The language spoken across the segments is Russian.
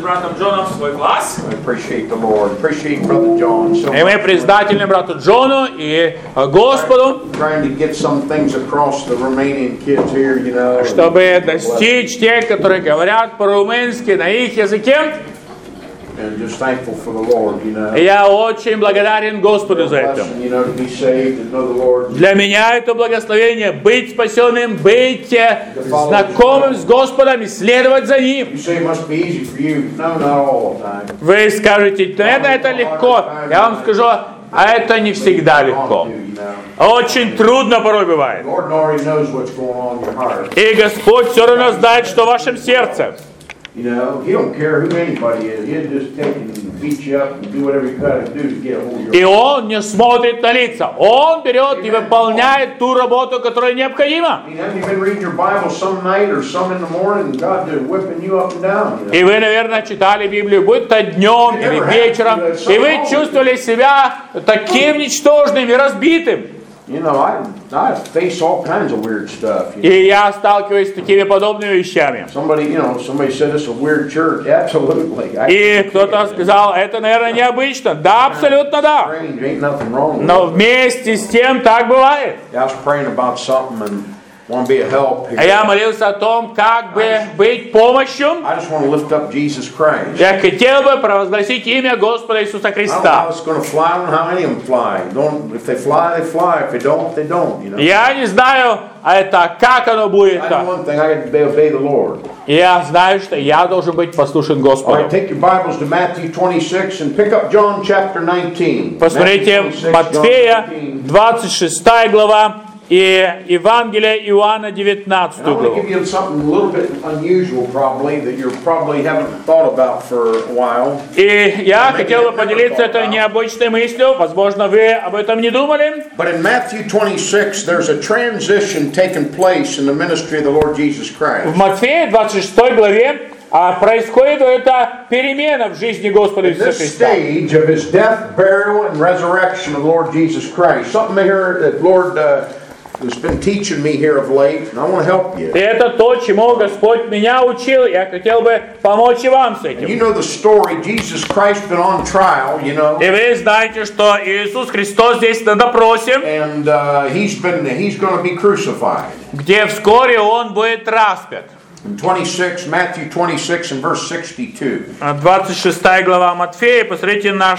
братом Джоном в свой класс. I appreciate the Lord. Appreciate Brother John so И мы much. признательны брату Джону и Господу, Trying to get some things across the Romanian kids here, you know. чтобы достичь тех, которые говорят по-румынски на их языке. And just thankful for the Lord, you know. И я очень благодарен Господу за это. Blessing, you know, to be saved and know the Lord. Для меня это благословение быть спасенным, быть знакомым с Господом и следовать за Ним. You say it must be easy for you. No, not all the time. Вы скажете, наверное, это легко. Я вам скажу, а это не всегда легко. You know. Очень трудно порой бывает. The Lord already knows what's going on in your heart. И Господь все равно знает, что в вашем сердце. You know, He don't care who anybody is. He'll just take and beat you up and do whatever you got to do to get a hold of your И Он не смотрит на лица. Он берет и выполняет ту работу, которая необходима. I mean, have you been reading your Bible some night or some in the morning and God just whipping you up and down? You know? И вы, наверное, читали Библию, будь то днем или вечером, и вы чувствовали себя таким ничтожным и разбитым. You know, I face all kinds of weird stuff. You know? И я сталкиваюсь с такими подобными вещами. Somebody said it's a weird church. Absolutely. И кто-то сказал, это, наверное, необычно. Да, абсолютно да. Strange. Ain't nothing wrong with Но it. вместе с тем так бывает. I was praying about something and want to be a help. А я молился о том, как бы быть помощью. I just want to lift up Jesus Christ. Я хотел бы провозгласить имя Господа Иисуса I don't know how Христа. it's going to fly. I don't know how any of them fly. If they fly, they fly. If they don't, they don't. You know. Я не знаю, это как оно будет. I know one thing. I got to obey the Lord. Я знаю, что я должен быть послушен All Господу. right, take your Bibles to Matthew 26 and pick up John chapter 19. Посмотрите, Matthew 26, Матфея, John 19. 26 глава, и Евангелие Иоанна, 19 And I want to главу. give you something a little bit unusual, probably, that you probably haven't thought about for a while. И я хотел бы поделиться этой необычной мыслью. Возможно, вы об этом не думали. But in Matthew 26, there's a transition taking place in the ministry of the Lord Jesus В Christ. Матфея, 26 главе, происходит эта перемена в жизни Господа At Иисуса this Христа. stage of His death, burial, and resurrection of the Lord Jesus Christ, something here that Lord has been teaching me here of late, and I want to help you. И это то, чему Господь меня учил. Я хотел бы помочь и вам с You этим. know the story. Jesus Christ been on trial, you know, И вы знаете, что Иисус Христос здесь на допросе, and he's going to be crucified. где вскоре Он будет распят. In 26, Matthew 26 and verse 62. 26 глава Матфея, посмотрите на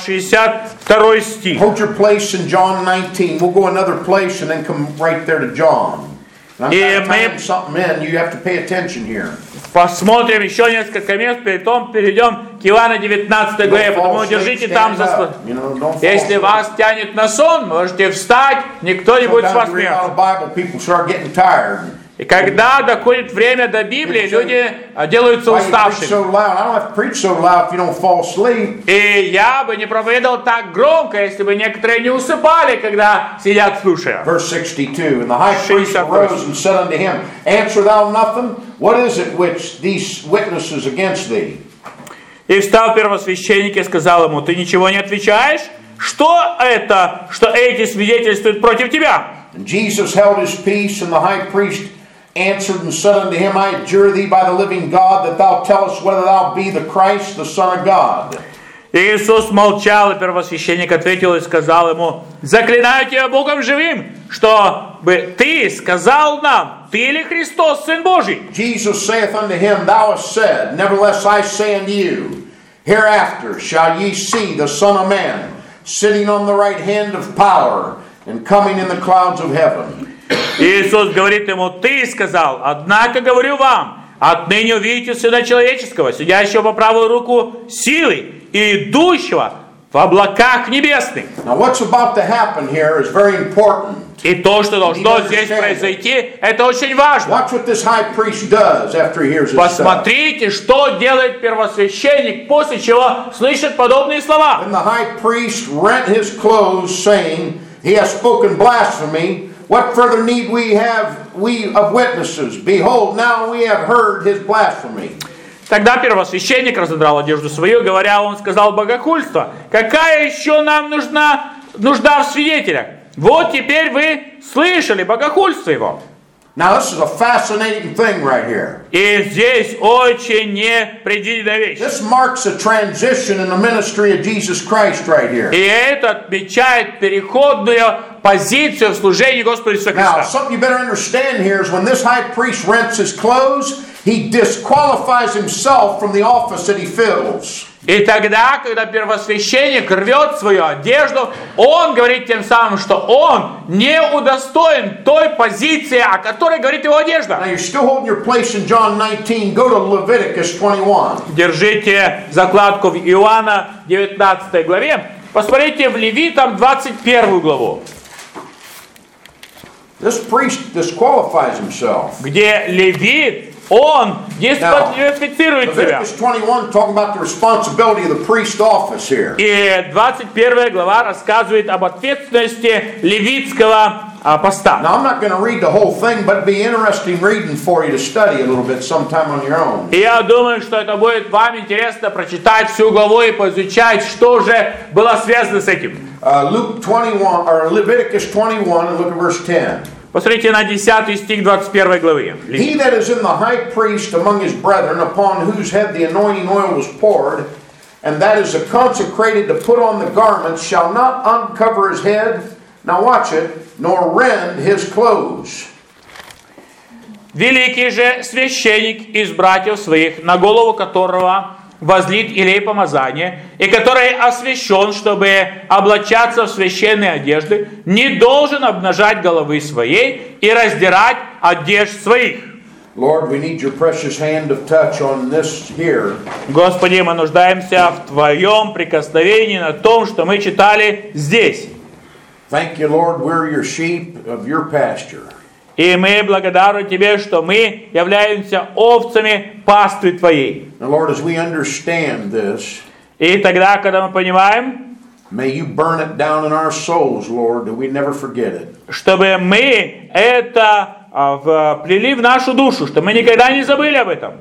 62 стих. Hold your place in John 19. We'll go another place and then come right there to John. And I'm Yeah, trying to man. time something in. You have to pay attention here. Посмотрим еще несколько мест, потом перейдем к Иоанна 19 главе, Don't потому fall держите asleep, там stand за up. You know, don't fall Если asleep. вас тянет на сон, можете встать, никто не будет с вас Sometimes you read out смеяться. of the Bible, people start getting tired. И когда доходит время до Библии, люди делаются Why you preach уставшими. so loud? I don't have to preach so loud if you don't fall asleep. И я бы не проповедовал так громко, если бы некоторые не усыпали, когда сидят слушая. Verse 62. And the high priest 62. arose and said unto him, Answer thou nothing? What is it which these witnesses against thee? И встал первосвященник и сказал ему: ты ничего не отвечаешь? Что это, что эти свидетельствуют против тебя? And Jesus held his peace, and the high priest answered and said unto him, I adjure thee by the living God that thou tell us whether thou be the Christ, the Son of God. И Иисус молчал, и первосвященник ответил и сказал ему: заклинаю тебя Богом живым, что бы ты сказал нам, ты ли Христос, Сын Божий? Jesus saith unto him, Thou hast said, nevertheless I say unto you, hereafter shall ye see the Son of Man sitting on the right hand of power and coming in the clouds of heaven. Иисус говорит ему: ты сказал, однако говорю вам, отныне увидите Сына Человеческого, сидящего по правую руку силы и идущего в облаках небесных. Now what's about to happen here is very important. И то, что должно здесь произойти, это очень важно. Watch what this high priest does after he hears this stuff. Посмотрите, что делает первосвященник, после чего слышит подобные слова. And the high priest rent his clothes, saying, He hath spoken blasphemy. What further need we have of witnesses? Behold, now we have heard his blasphemy. Тогда первосвященник разодрал одежду свою, говоря, он сказал богохульство. Какая еще нам нужда в свидетелях? Вот теперь вы слышали богохульство его. Now this is a fascinating thing right here. И здесь очень непредвиденная вещь. This marks a transition in the ministry of Jesus Christ right here. И это отмечает переходную позицию в служении Господа Иисуса Now, Христа. something you better understand here is when this high priest rents his clothes, he disqualifies himself from the office that he fills. И тогда, когда первосвященник рвет свою одежду, он говорит тем самым, что он не удостоен той позиции, о которой говорит его одежда. Now, you're still holding your place in John 19. Go to Leviticus 21. Держите закладку в Иоанна 19 главе. Посмотрите в Левитам 21 главу, This priest disqualifies himself. где левит, он дисквалифицирует себя. Leviticus 21 talking about the responsibility of the priest office here. И 21 глава рассказывает об ответственности левитского поста. Now, I'm not going to read the whole thing, but it'd be interesting reading for you to study a little bit sometime on your own. И я думаю, что это будет вам интересно прочитать всю главу и поизучать, что же было связано с этим. Luke 21, or Leviticus 21, and look at verse 10. Посмотрите на 10 стих 21 главы. He that is in the high priest among his brethren, upon whose head the anointing oil was poured, and that is consecrated to put on the garments, shall not uncover his head, now watch it, nor rend his clothes. Великий же священник из братьев своих, на голову которого возлит илей помазания, и который освящен, чтобы облачаться в священные одежды, не должен обнажать головы своей и раздирать одежд своих. Lord, we need your precious hand of touch on this here. Господи, мы нуждаемся в Твоем прикосновении на том, что мы читали здесь. Thank you, Lord, we're your sheep of your pasture. И мы благодарны Тебе, что мы являемся овцами паствы Твоей. Now, Lord, as we understand this, И тогда, когда мы понимаем, may you burn it down in our souls, Lord, that we never forget it. чтобы мы это вплели в нашу душу, чтобы мы никогда не забыли об этом.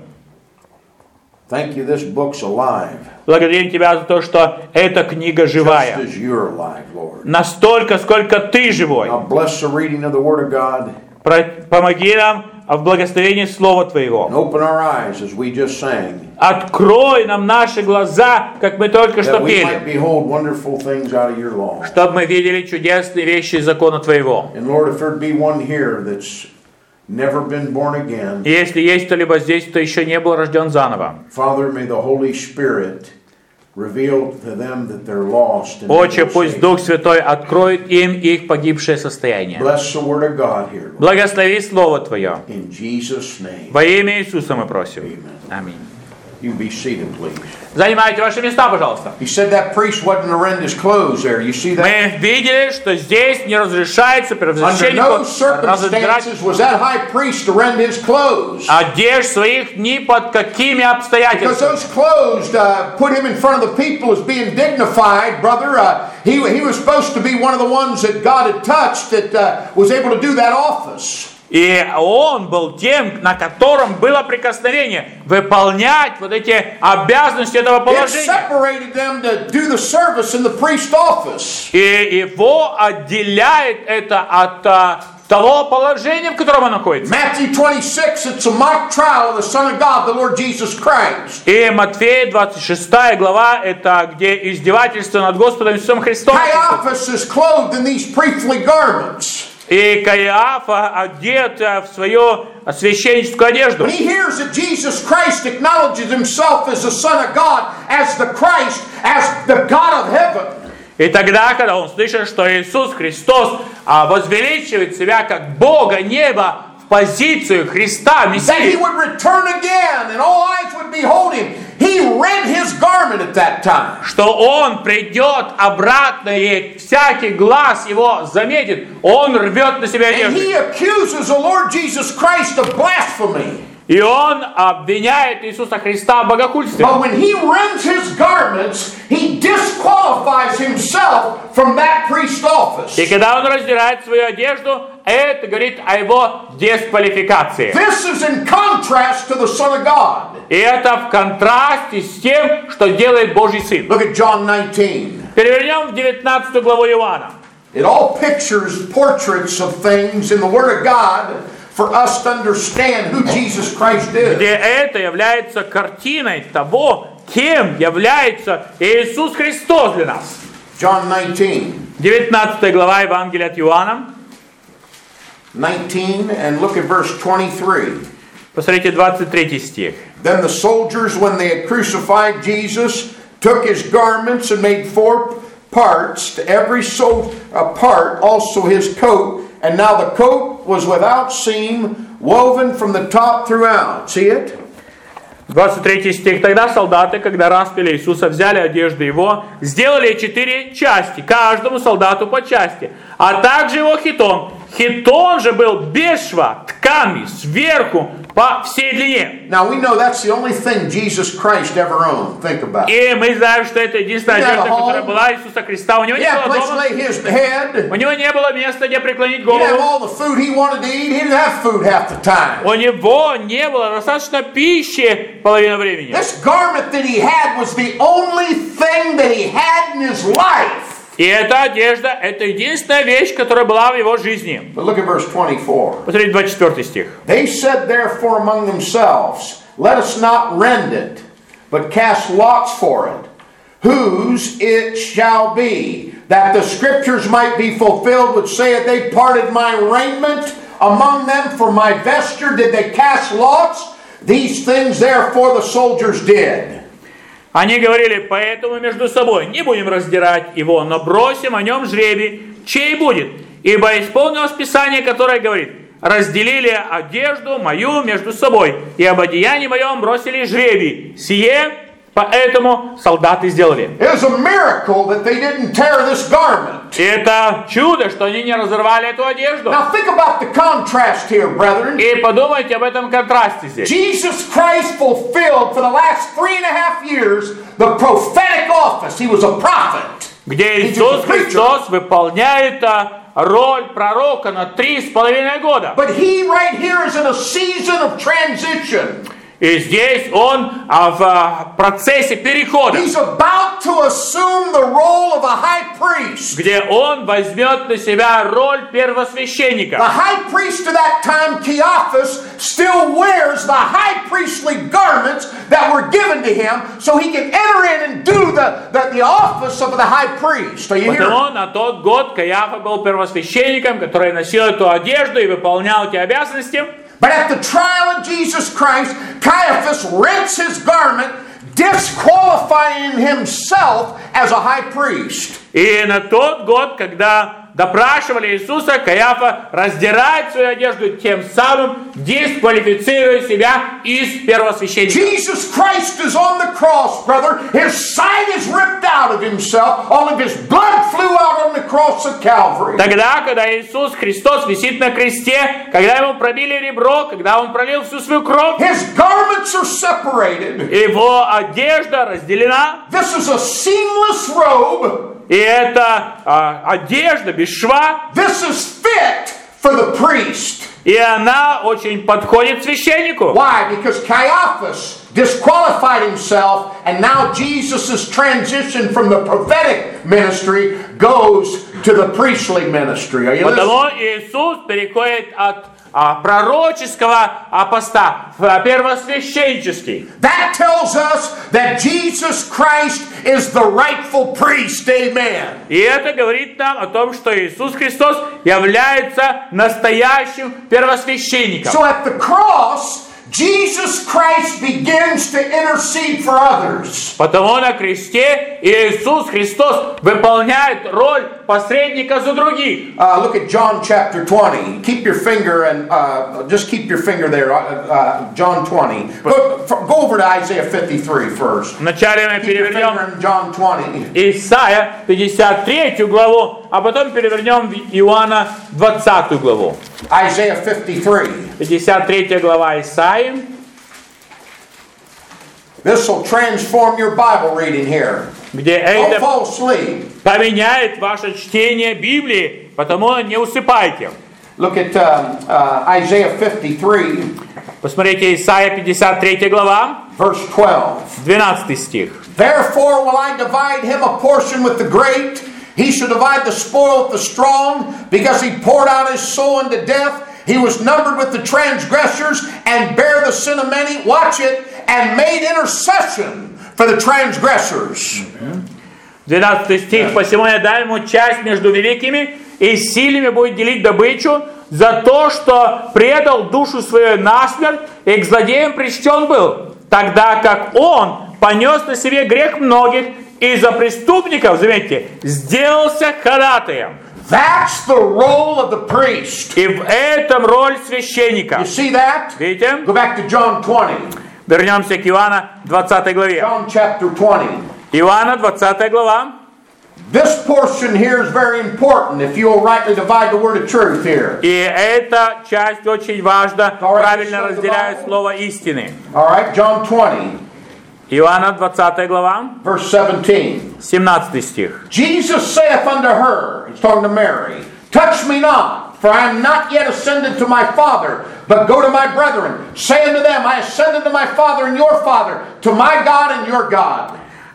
Thank you, this book's alive. Благодарим Тебя за то, что эта книга живая. Just as you're alive, Lord. Настолько, сколько Ты живой. Now bless the reading of the Word of God. Помоги нам в благословении Слова Твоего. And open our eyes as we just sang. Открой нам наши глаза, как мы только что That we might пели, behold wonderful things out of your law. чтобы мы видели чудесные вещи из закона Твоего. And Lord, if there be one here that's never been born again, И если есть кто-либо здесь, кто еще не был рожден заново, Father, may the Holy Spirit reveal to them that they're lost. And Отче, need пусть saved. Дух Святой откроет им их погибшее состояние. Bless the Word of God here, Lord. Благослови Слово Твое. In Jesus' name. Во имя Иисуса мы просим. Amen. Аминь. You be seated, please. Занимайте ваши места, пожалуйста. He said that priest wasn't to rend his clothes there. You see that? Мы видели, что здесь не разрешается Under первосвященнику no разодрать circumstances was that high priest to rend his clothes. одежд своих ни под какими Because обстоятельствами. those clothes put him in front of the people as being dignified, brother. He was supposed to be one of the ones that God had touched that was able to do that office. И он был тем, на котором было прикосновение выполнять вот эти обязанности этого It положения. separated them to do the service in the priest office. И его отделяет это от того положения, в котором он находится. Matthew 26, it's a mock trial of the Son of God, the Lord Jesus Christ. И Матфея 26 глава, это где издевательство над Господом Иисусом Христом. Caiaphas is clothed in these priestly garments. И Каиафа одет в свою священническую одежду. When he hears that Jesus Christ acknowledges himself as the Son of God, as the Christ, as the God of heaven. И тогда, когда он слышит, что Иисус Христос возвеличивает себя как Бога неба в позицию Христа, That he Мессии, would return again and all eyes would behold him. He rent his garment at that time. что он придет обратно, и всякий глаз его заметит, он рвет на себя And he одежду. accuses the Lord Jesus Christ of blasphemy. И он обвиняет Иисуса Христа в богохульстве. But when he rends his garments, he disqualifies himself from that priest office. И когда он раздирает свою одежду, это говорит о его дисквалификации. This is in contrast to the Son of God. И это в контрасте с тем, что делает Божий Сын. Look at John 19. Перевернем в 19 главу Иоанна. It all pictures portraits of things in the Word of God for us to understand who Jesus Christ is. Где это является картиной того, кем является Иисус Христос для нас. John 19. 19 глава Евангелия от Иоанна. 19, and look at verse 23. Посмотрите 23 стих. Then the soldiers, when they had crucified Jesus, took his garments and made 4 parts, to every part also his coat. And now the coat was without seam, woven from the top throughout. See it? 23 стих. Тогда солдаты, когда распяли Иисуса, взяли одежды его, сделали 4 части, каждому солдату по части, а также его хитон. Хитон же был без шва, тканный, сверху, по всей длине. Now we know that's the only thing Jesus Christ ever owned. Think about it. И мы знаем, что это единственная одежда, которая была Иисуса Христа. У него не было Place to дома, lay his head. у него не было места, где преклонить He didn't have голову. all the food he wanted to eat. He didn't have food half the time. У него не было достаточно пищи половину времени. This garment that he had was the only thing that he had in his life. И эта одежда, это единственная вещь, которая была в его жизни. But look at verse 24. Посмотрите 24 стих. They said therefore among themselves, let us not rend it, but cast lots for it, whose it shall be, that the scriptures might be fulfilled, which saith, they parted my raiment among them for my vesture. Did they cast lots? These things therefore the soldiers did. Они говорили, поэтому между собой не будем раздирать его, но бросим о нем жребий, чей будет. Ибо исполнилось Писание, которое говорит, разделили одежду мою между собой, и об одеянии моем бросили жребий. Сие поэтому солдаты сделали. It was a miracle that they didn't tear this garment. И это чудо, что они не разорвали эту одежду. Now think about the contrast here, brethren. И подумайте об этом контрасте здесь. Jesus Christ fulfilled for the last 3.5 years the prophetic office. He was a prophet. Где Иисус Христос выполняет роль пророка на 3,5 года. But he right here is in a season of transition. И здесь он в процессе перехода, He's about to assume the role of a high priest. где он возьмет на себя роль первосвященника. The high priest of that time, Caiaphas, still wears the high priestly garments that were given to him so he can enter in and do the office of the high priest. Are you hearing? Потому на тот год Каиафа был первосвященником, который носил эту одежду и выполнял эти обязанности. But at the trial of Jesus Christ, Caiaphas rents his garment, disqualifying himself as a high priest. И на тот год, когда допрашивали Иисуса, Каиафа раздирает свою одежду, тем самым дисквалифицируя себя из первосвященника. Jesus Christ is on the cross, brother. His side is ripped out of himself. All of his blood flew out on the cross of Calvary. Тогда, когда Иисус Христос висит на кресте, когда ему пробили ребро, когда он пролил всю свою кровь, His garments are separated. его одежда разделена, This is a seamless robe. и это одежда без шва, This is fit for the priest. и она очень подходит священнику. Why? Because Caiaphas disqualified himself, and now Jesus' transition from the prophetic ministry goes to the priestly ministry. Are you listening? Потому Иисус переходит от пророческого поста в первосвященческий. That tells us that Jesus Christ is the rightful priest. Amen. И это говорит нам о том, что Иисус Христос является настоящим первосвященником. So at the cross, Jesus Christ begins to intercede for others. Потому на кресте Иисус Христос выполняет роль посредника за других. Look at John chapter 20. Keep your finger and just keep your finger there. John 20. Go over to Isaiah 53 first. Вначале мы Keep your перевернем finger in John 20. Исайя 53 главу, а потом перевернем в Иоанна 20 главу. Isaiah 53. 53 глава Исаии. This will transform your Bible reading here. Где Don't это fall asleep. поменяет ваше чтение Библии, потому не усыпайте. Look at Isaiah 53, Посмотрите, Исайя 53 глава, verse 12. 12 стих. Therefore will I divide him a portion with the great. He shall divide the spoil with the strong, because he poured out his soul unto death. He was numbered with the transgressors and bare the sin of many. Watch it. And made intercession for the transgressors. 12 стих. «Посему я дам ему часть между великими, и сильными будет делить добычу за то, что предал душу свою насмерть, и к злодеям причтен был, тогда как он понес на себе грех многих, и за преступников, заметьте, сделался ходатаем». That's the role of the priest. И в этом роль священника. You see that? Видите? Go back to John 20. Вернемся к Иоанна 20 главе. John chapter 20. Иоанна 20 глава. This portion here is very important if you will rightly divide the word of truth here. И эта часть очень важна, правильно разделяя слово истины. All right, John 20, Иоанна 20 глава, verse 17. 17 стих. Jesus saith unto her, he's talking to Mary, touch me not, for I am not yet ascended to my Father, but go to my brethren. Say unto them, I ascended to my Father and your Father, to my God and your God.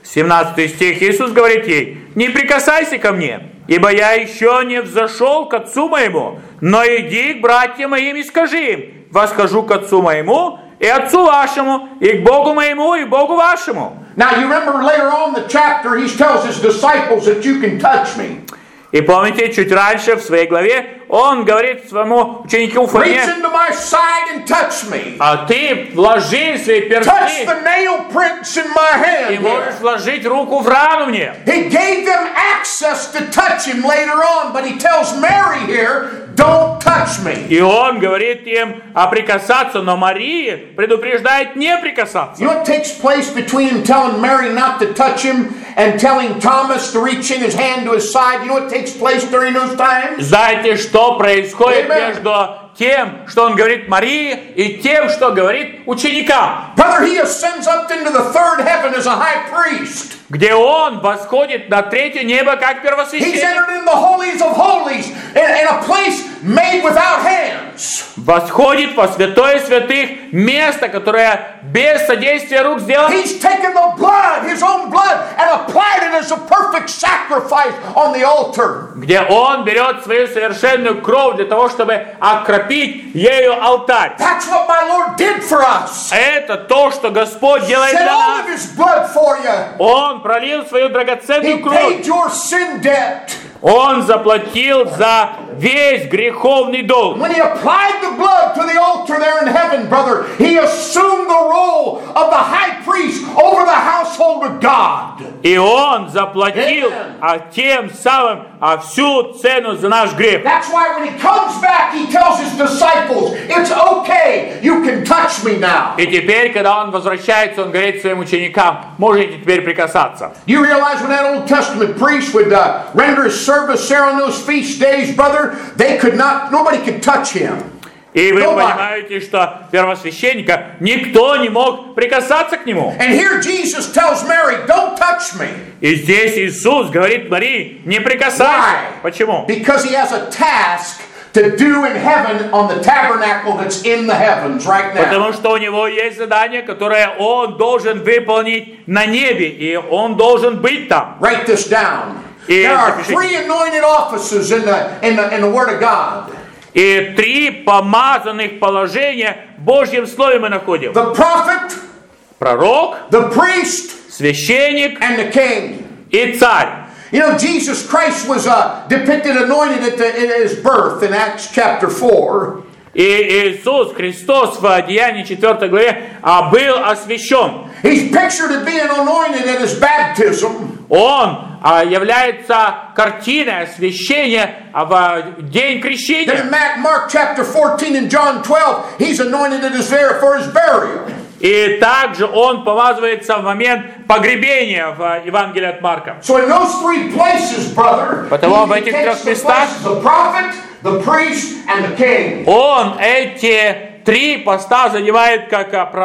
17 стих. Иисус говорит ей: «Не прикасайся ко мне, ибо я еще не взошел к Отцу моему, но иди к братьям моим и скажи им: восхожу к Отцу моему и Отцу вашему, и к Богу моему и Богу вашему». Now you remember later on in the chapter, he tells his disciples that you can touch me. И помните, чуть раньше в своей главе он говорит своему ученику Фоме: Reach into my side and touch me. а ты вложи свои Touch персты the nail prints in my и hand. можешь вложить руку в рану мне. He gave them access to touch him later on, but he tells Mary here, don't touch me. И он говорит им прикасаться, но Мария предупреждает не прикасаться. You know what takes place between him telling Mary not to touch him and telling Thomas to reach in his hand to his side? You know what takes place during those times? Знаете, что происходит Amen. между тем, что он говорит Марии, и тем, что говорит ученикам? Brother, he ascends up into the third heaven as a high priest. Где он восходит на третье небо как He's первосвященник. entered in the holies of holies in a place made without hands. Восходит во святое святых, место, которое без содействия рук сделано. He's taken the blood, his own blood, and applied it as a perfect sacrifice on the altar. Где он берет свою совершенную кровь для того, чтобы окропить ею алтарь. That's what my Lord did for us. Это то, что Господь делает Shed для all of нас. his blood for you. Он пролил свою He драгоценную кровь. paid your sin debt. Он заплатил за весь греховный долг. When he applied the blood to the altar there in heaven, brother, he assumed the role of the high priest over the household of God. И он заплатил тем самым всю цену за наш грех. That's why when he comes back, he tells his disciples, it's okay, you can touch me now. И теперь, когда он возвращается, он говорит своим ученикам: можете теперь прикасаться. You realize when that Old Testament priest would render his service there on those feast days, brother, nobody could touch him. И вы Nobody. понимаете, что первосвященника никто не мог прикасаться к нему. And here Jesus tells Mary, don't touch me. И здесь Иисус говорит Марии: не прикасайся. Why? Почему? Because he has a task to do in heaven on the tabernacle that's in the heavens right now. Потому что у него есть задание, которое он должен выполнить на небе, и он должен быть там. Write this down. И There are запишите. 3 anointed offices in the Word of God. И 3 помазанных положения в Божьем Слове мы находим. The prophet, Пророк, the priest, священник and the king. и царь. You know, Jesus Christ was depicted anointed at his birth in Acts chapter 4. И Иисус Христос в Деянии 4 главе был освящен. He's pictured as being anointed at his baptism. Он является картиной освящения в день Then крещения. in Mark chapter 14 and John 12, he's anointed for his burial. И также он помазывается в момент погребения в Евангелии от Марка. So in those 3 places, brother, Потому в he этих takes 3 the местах places, the prophet, the priest, and the king. он эти 3 поста занимает как пророк,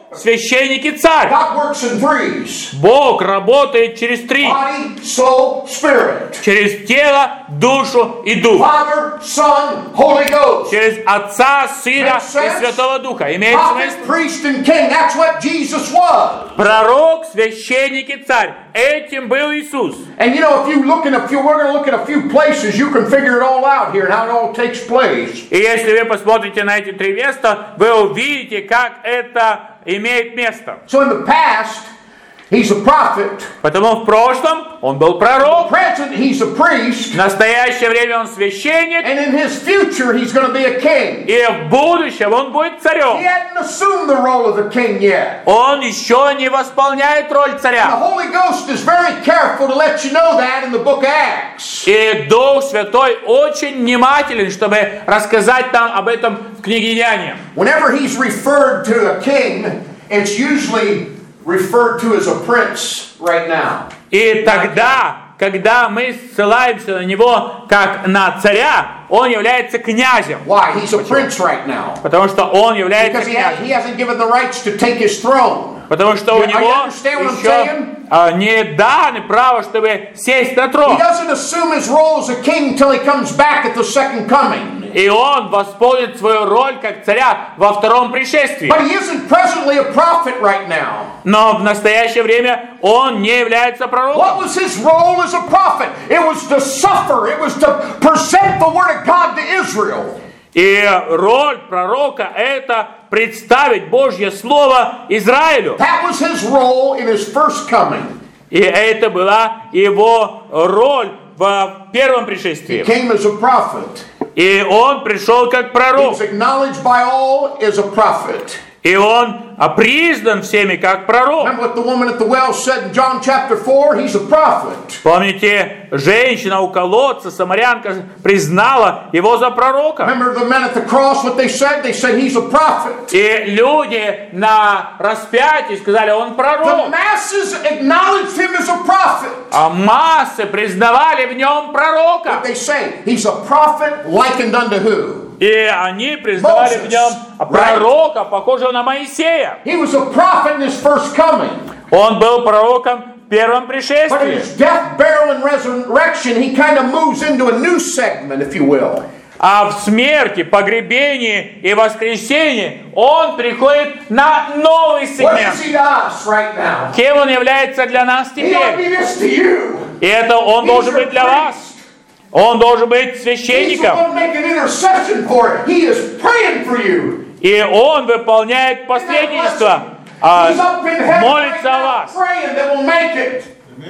священник и царь. God works in threes. Бог работает через три. Body, soul, spirit. Через тело, душу и дух. Father, Son, Holy Ghost. Через Отца, Сына Makes sense? и Святого Духа. Имеет Prophet, смысл? priest, and king. That's what Jesus was. Пророк, священник и царь. Этим был Иисус. And you know, if you look in a few, we're going to look at a few places, you can figure it all out here and how it all takes place. И если вы посмотрите на эти три места, вы увидите, как это имеет место. So in the past, he's a prophet. Потому в прошлом он был пророк, Present, he's a priest. в настоящее время он священник, And in his future, he's going to be a king. и в будущем он будет He царем. hadn't assumed the role of a king yet. Он еще не восполняет роль The царя. Holy Ghost is very careful to let you know that in the book of Acts. И Дух Святой очень внимателен, чтобы рассказать нам об этом в книге Деяния. Whenever he's referred to a king, it's usually referred to as a prince right now. И тогда, когда мы ссылаемся на него как на царя, он является князем. Why? He's a prince right now. Потому что он является Because he князем. hasn't given the rights to take his throne. Потому что у Are you него understand what I'm еще не дано право, чтобы сесть на He трон. doesn't assume his role as a king until he comes back at the second coming. И он восполнит свою роль как царя во втором пришествии. But he isn't presently a prophet right now. Но в настоящее время он не является What пророком. was his role as a prophet? It was to suffer. It was to present the word of God to Israel. И роль пророка — это представить Божье Слово Израилю. That was his role in his first coming. И это была его роль в первом He пришествии. came as a prophet. И он пришел как He пророк. was acknowledged by all as a prophet. И он признан всеми как пророк. Remember what the woman at the well said in John chapter 4? He's a prophet. Помните, женщина у колодца, самарянка, признала его за пророка. Remember the men at the cross, what they said? They said he's a prophet. И люди на распятии сказали, он The пророк. masses acknowledged him as a prophet. А массы признавали в нем пророка. What they say? He's a prophet likened unto who? И они признавали в нем пророка, похожего на Моисея. He was a prophet in his first coming. Он был пророком в первом But in пришествии. his death, burial, and resurrection, he kind of moves into a new segment, if you will. А в смерти, погребении и воскресении он приходит на новый What сегмент. is he to us right now? Кем он является для нас He ought to be теперь? this to you. И это он He's должен your быть для вас. priest. Он должен быть He's the священником. one making intercession for it. He is praying for you. И он выполняет посредничество, He's up in heaven right молится о now вас, praying that we'll make it.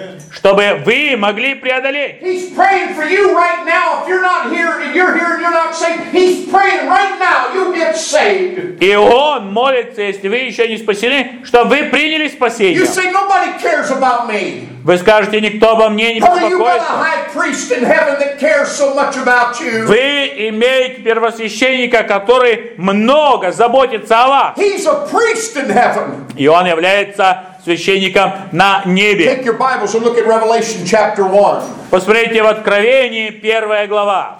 чтобы вы могли преодолеть. He's praying for you right now. If you're not here and you're here and you're not saved, he's praying right now you'll get saved. И он молится, если вы еще не спасены, чтобы вы приняли You спасение. say nobody cares about me. Вы скажете, никто обо мне не Brother, you got a беспокоится. high priest in heaven that cares so much about you. Вы имеете первосвященника, который много заботится о вас. He's a priest in heaven. И он является священником на небе. Take your Bibles and look at Revelation chapter 1. Посмотрите в Откровении, 1 глава.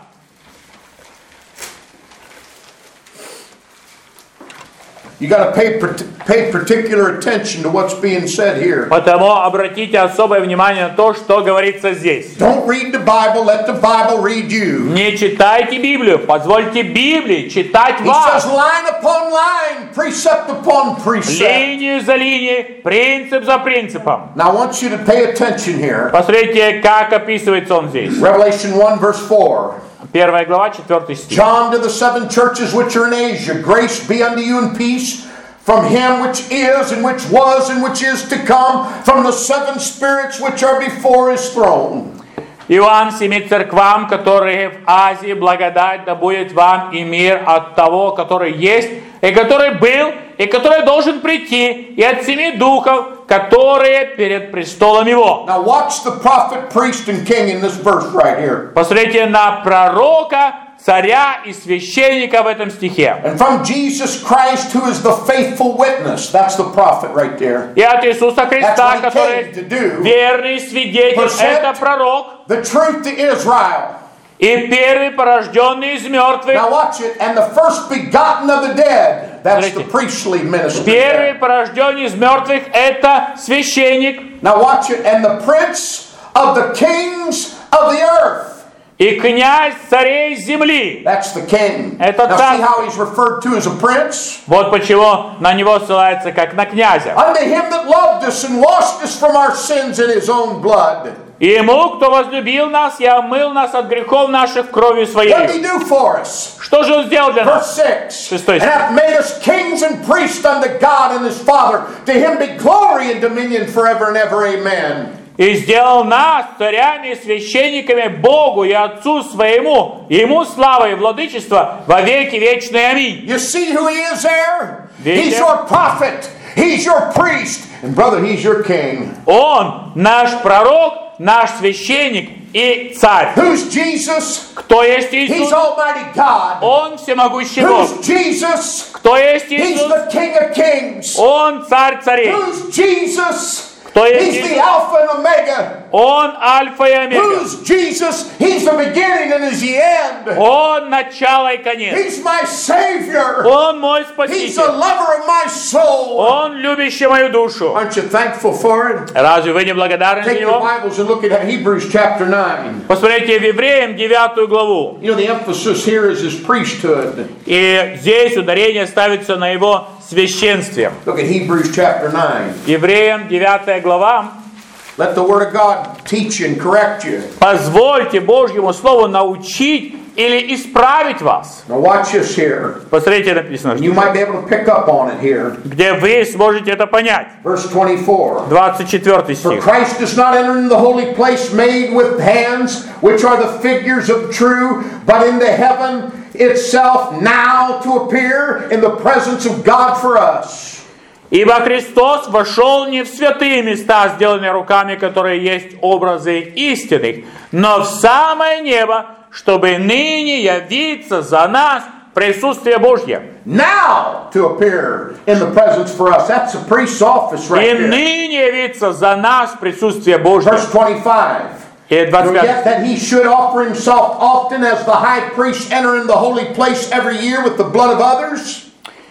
You got to pay particular attention to what's being said here. Потому обратите особое внимание на то, что говорится здесь. Don't read the Bible, let the Bible read you. Не читайте Библию, позвольте Библии читать He вас. says line upon line, precept upon precept. Линию за линией, принцип за принципом. Now I want you to pay attention here. Посмотрите, как описывается он здесь. Revelation 1 verse 4. 1 глава, 4 стих. John to the seven churches which are in Asia, grace be unto you and peace from him which is and which was and which is to come, from the seven spirits which are before his throne. Иоанн семи церквам, которые в Азии, благодать да будет вам и мир от того, который есть, и который был, и который должен прийти, и от семи духов, которые перед престолом его. Now watch the prophet, priest, and king in this verse right here. Посмотрите на пророка, царя и священника в этом стихе. And from Jesus Christ, who is the faithful witness. That's the prophet right there. И от Иисуса Христа, That's what he который came to do. верный свидетель, Present это пророк, the truth to Israel. и первый порожденный из мертвых, Now watch it. And the first begotten of the dead. That's the Смотрите, priestly ministry. первый порожденный из мертвых – это священник. Now watch it. And the prince of the kings of the earth. И князь царей земли. That's the king. Это Now царь. see how he's referred to as a prince? Вот почему на него ссылается как на князя. Unto him that loved us and washed us from our sins in his own blood. И ему, кто возлюбил нас и омыл нас от грехов наших кровью What did he своей. do for us? Что же он сделал для нас? Verse 6. Шестой And стих. hath made us kings and priests unto God and his Father. To him be glory and dominion forever and ever. Amen. И сделал нас царями и священниками Богу и Отцу своему. Ему слава и владычество во веки вечные. Аминь. You see who he is there? Видите? He's your prophet. He's your priest. And brother, he's your king. Он наш пророк, наш священник и царь. Who's Jesus? Кто есть He's Иисус? Almighty God. Он всемогущий Бог. Who's Jesus? Кто есть He's Иисус? the King of Kings. Он царь царей. Who's Jesus? Кто есть He's the Иисус? Alpha and Omega. Он альфа и омега. Who's Jesus? He's the beginning and he's the end. Он начало и конец. He's my Savior. Он мой He's the спаситель. lover of my soul. Он любящий мою душу. Aren't you thankful for it? Разве вы не благодарны за Take your него? Bibles and look at Hebrews chapter 9. Посмотрите в Евреям 9 главу. You know, the emphasis here is his priesthood. И здесь ударение ставится на его священстве. Look at Hebrews chapter 9. Евреям 9 глава. Let the Word of God teach you and correct you. Позвольте Божьему Слову научить или исправить вас. Now watch this here. Посмотрите, написано, And you might be able to pick up on it here. где вы сможете это понять. Verse 24. 24 For стих. Christ does not enter into the holy place made with hands, which are the figures of true, but into heaven itself now to appear in the presence of God for us. Ибо Христос вошел не в святые места, сделанные руками, которые есть образы истинных, но в самое небо, чтобы ныне явиться за нас в присутствие Божье. Now to appear in the presence for us. That's the priest's office И right there. ныне явиться за нас в присутствие Божье. Verse 25. И Nor 25. yet that he should offer himself often as the high priest enter in the holy place every year with the blood of others.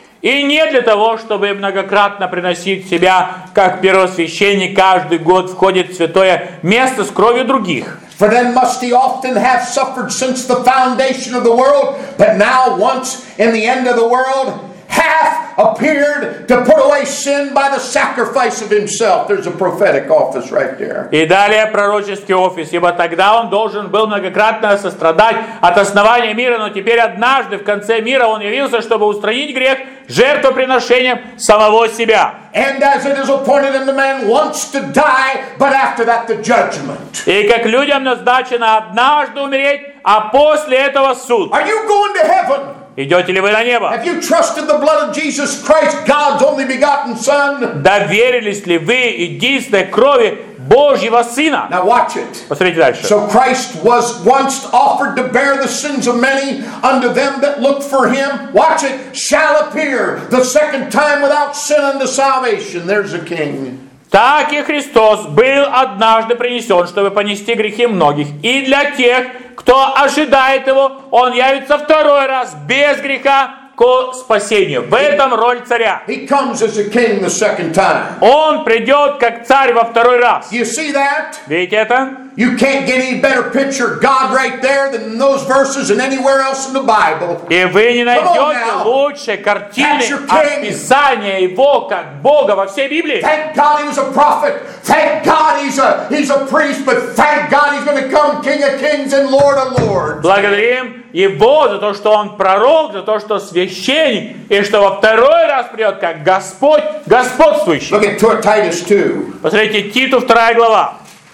И не для того, чтобы многократно приносить себя, как первосвященник каждый год входит в святое место с кровью других. For then must he often have suffered since the foundation of the world, but now once in the end of the world hath appeared to put away sin by the sacrifice of himself. There's a prophetic office right there. И далее пророческий офис, ибо тогда он должен был многократно сострадать от основания мира, но теперь однажды в конце мира он явился, чтобы устранить грех жертвоприношением самого себя. And as it is appointed unto man once to die, but after that the judgment. И как людям назначено однажды умереть, а после этого суд. Are you going to heaven? Идете ли вы на небо? Have you trusted the blood of Jesus Christ, God's only begotten Son? Доверились ли вы единственной крови Божьего Сына? Now watch it. Посмотрите дальше. So Christ was once offered to bear the sins of many unto them that look for him. Watch it. Shall appear the second time without sin unto salvation. There's a king. Так и Христос был однажды принесен, чтобы понести грехи многих. И для тех, кто ожидает Его, Он явится второй раз без греха к спасению. В этом роль царя. He comes as a king the second time. Он придет как царь во второй раз. You see that? Видите это? You can't get any better picture of God right there than in those verses and anywhere else in the Bible. И вы не Come on найдете now. лучшей картины That's your king. описания Его как Бога во всей Библии. Thank God he was a prophet. Thank God he's a priest. But thank God he's going to come King of Kings and Lord of Lords. Благодарим Его за то, что Он пророк, за то, что священник, и что во второй раз придет как Господь господствующий. Look at Titus 2. Посмотрите, Титу 2 глава.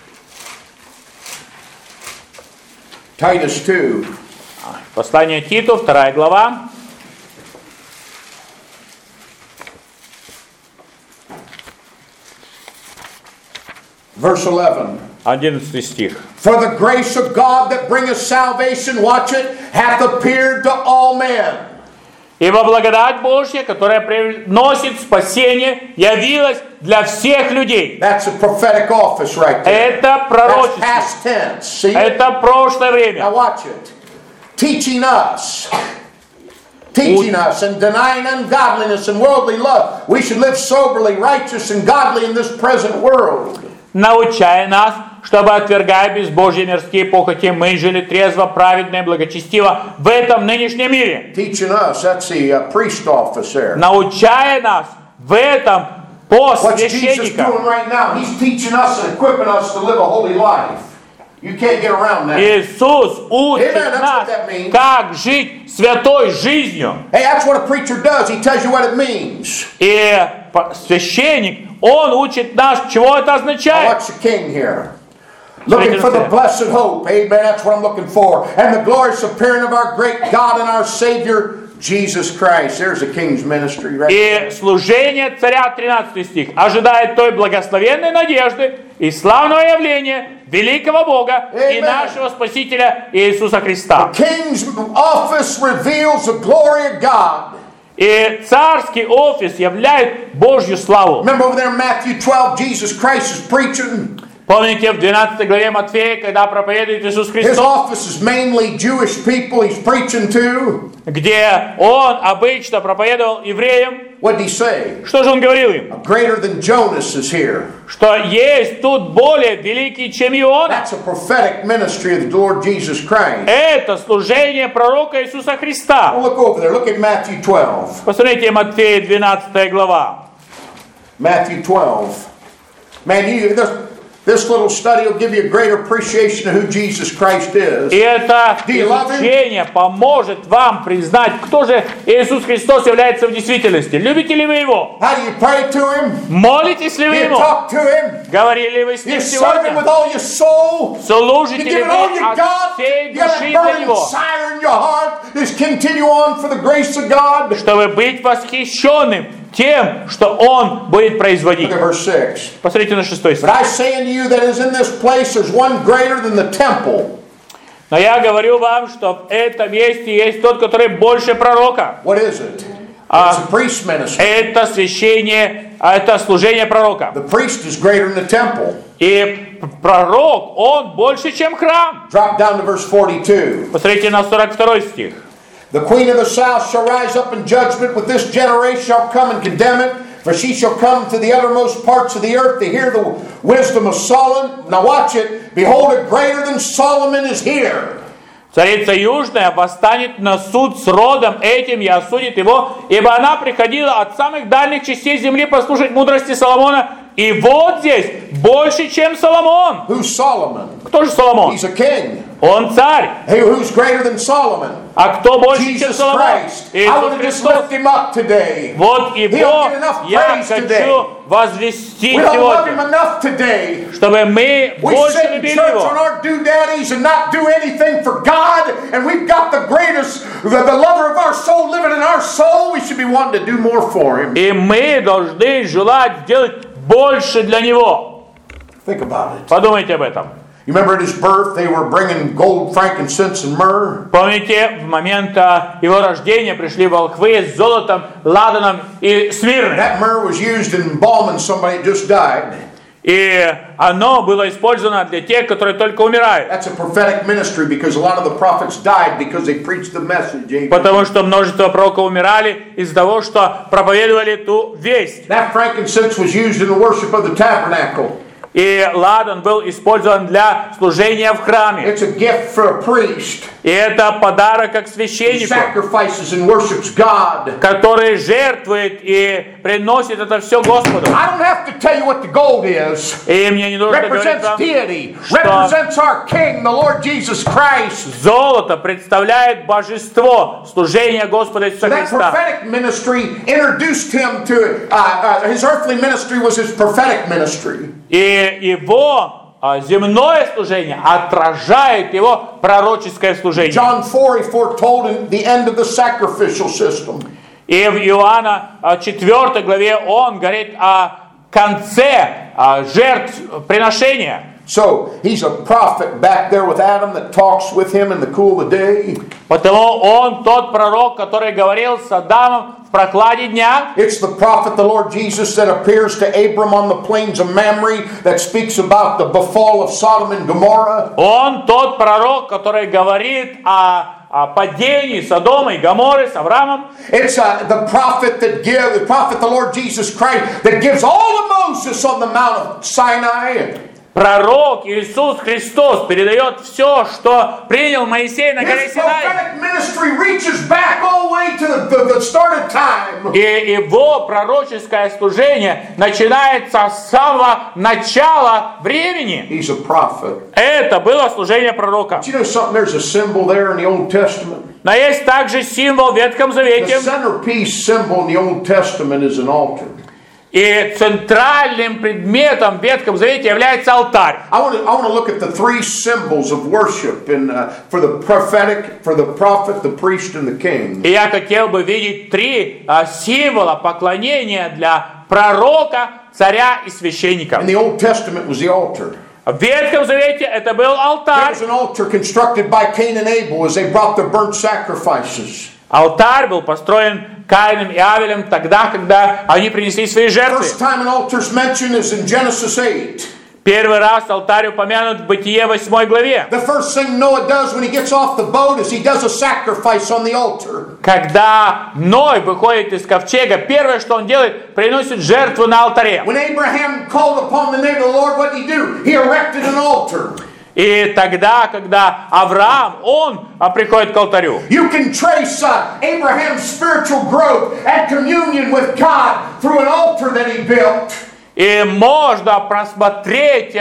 Titus 2. Послание Титу 2 глава. Verse 11. 11 стих. For the grace of God that bringeth salvation, watch it, hath appeared to all men. Ибо благодать Божья, которая приносит спасение, явилась для всех людей. That's a prophetic office right there. Это That's пророчество. past tense. See? Это прошлое время. Now watch it. Teaching us teaching us and denying ungodliness and worldly love, we should live soberly, righteous, and godly in this present world. Научая нас, чтобы, отвергая безбожие мирские похоти, мы жили трезво, праведно и благочестиво в этом нынешнем мире. Teaching us, that's the priest office there. Научая нас в этом пост What's Jesus священника. doing right now? He's teaching us and equipping us to live a holy life. You can't get around that. Иисус учит Amen, that's нас, what that means. как жить святой жизнью. Hey, that's what a preacher does. He tells you what it means. И священник, он учит нас, чего это Now означает. watch the king here. Looking for the blessed hope. Amen, that's what I'm looking for. And the glorious appearing of our great God and our Savior, Jesus Christ. There's the king's ministry right there. И служение царя, 13 стих, ожидает той благословенной надежды и славного явления великого Бога и Amen. нашего Спасителя Иисуса Христа. King's office reveals the glory of God. И царский офис являет Божью славу. Remember over there in Matthew 12, Jesus Christ is preaching. Помните в 12 главе Матфея, когда проповедует Иисус His Христос, office is mainly Jewish people he's preaching to. где Он обычно проповедовал евреям, What did he say? что же Он говорил им? Greater than Jonas is here. Что есть тут более великий, чем Иона. That's a prophetic ministry of the Lord Jesus Christ. Это служение пророка Иисуса Well, Христа. look over there. Look at Matthew 12. Посмотрите Матфея 12 глава. Matthew 12. Man, this little study will give you a greater appreciation of who Jesus Christ is. И это Do you love him? изучение поможет вам признать, кто же Иисус Христос является в действительности. Любите ли вы Его? How do you pray to him? Молитесь ли Do вы you Ему? talk to him? Говорили ли вы с Do Ним you serve him with сегодня? all your soul? Служите You ли give it all вы you от got? всей You got души that для burning Него? desire in your heart. Just continue on for the grace of God. Чтобы быть восхищенным тем, что Он будет Look производить. at verse 6. Посмотрите на 6 But стих. I say unto you that is in this place, there's one greater than the temple. Но я говорю вам, что в этом месте есть тот, который больше пророка. What is it? It's a priest ministry. Это священие, это служение пророка. The priest is greater than the temple. И пророк, он больше, чем храм. Drop down to verse 42. Посмотрите на 42 стих. The queen of the south shall rise up in judgment with this generation, shall come and condemn it. For she shall come to the uttermost parts of the earth to hear the wisdom of Solomon. Now watch it. Behold, a greater than Solomon is here. Царица Южная восстанет на суд с родом этим и осудит его, ибо она приходила от самых дальних частей земли послушать мудрости Соломона. И вот здесь больше, чем Соломон. Who's Solomon? Кто же Соломон? He's a king. Он царь. Hey, who's greater than Solomon? А кто больше, чем Jesus Соломон? Christ. I Иисус want to just Христос. lift him up today. Вот He'll Его get enough я praise today. хочу возвестить We don't love him сегодня, enough today. чтобы мы We больше sit in любили church Его. on our doodaddies and not do anything for God, and we've got the greatest, the lover of our soul living in our soul. We should be wanting to do more for him. И мы должны желать сделать больше для Него. Think about it. Подумайте об этом. You remember at his birth, they were bringing gold, frankincense, and myrrh. Помните, в момент Его рождения пришли волхвы с золотом, ладаном и смирной. That myrrh was used in embalming somebody that just died. И оно было использовано для тех, которые только умирают. That's a prophetic ministry because a lot of the prophets died because they preached the message. Amen. Потому что множество пророков умирали из-за того, что проповедовали ту весть. That frankincense was used in the worship of the tabernacle. И ладан был использован для служения в храме. It's a gift for a priest. И это подарок как He священнику, sacrifices and worships God. который жертвует и приносит это все Господу. I don't have to tell you what the gold is. И мне не нужно говорить Represents вам, deity. что Represents our King, the Lord Jesus Christ. золото представляет божество, служение Господа Иисуса That Христа. prophetic ministry introduced him to his earthly ministry was his prophetic ministry. И его земное служение отражает его пророческое служение. John 4, he foretold in the end of the sacrificial system. И в Иоанна 4 главе он говорит о конце жертвоприношения. So he's a prophet back there with Adam that talks with him in the cool of the day. Потому он тот пророк, который говорил с Адамом в прохладе дня. It's the prophet, the Lord Jesus, that appears to Abram on the plains of Mamre that speaks about the befall of Sodom and Gomorrah. Он тот пророк, который говорит о падении Содома и Гоморры с Авраамом. It's the prophet the Lord Jesus Christ, that gives all to Moses on the Mount of Sinai. Пророк Иисус Христос передает все, что принял Моисей на горе His Синай. prophetic ministry reaches back all the way to the start of time. И его пророческое служение начинается с самого начала времени. He's a prophet. Это было служение пророка. Do you know something? There's a symbol there in the Old Testament. Но есть также символ в Ветхом The Завете. centerpiece symbol in the Old Testament is an altar. И центральным предметом в Ветхом Завете является алтарь. I want to look at the three symbols of worship for the prophetic, for the prophet, the priest, and the king. И я хотел бы видеть три символа поклонения для пророка, царя и священника. In the Old Testament was the altar. В Ветхом Завете это был There алтарь. was an altar constructed by Cain and Abel as they brought their burnt sacrifices. Алтарь был построен Каином и Авелем тогда, когда они принесли свои жертвы. First time an altar is mentioned is in Genesis 8. Первый раз алтарь упомянут в Бытие 8 главе. The first thing Noah does when he gets off the boat is he does a sacrifice on the altar. Когда Ной выходит из ковчега, первое, что он делает, приносит жертву на алтаре. When Abraham called upon the name of the Lord, what did he do? He erected an altar. И тогда, когда Авраам, он приходит к алтарю. You can trace Abraham's spiritual growth and communion with God through an altar that he built. И можно просмотреть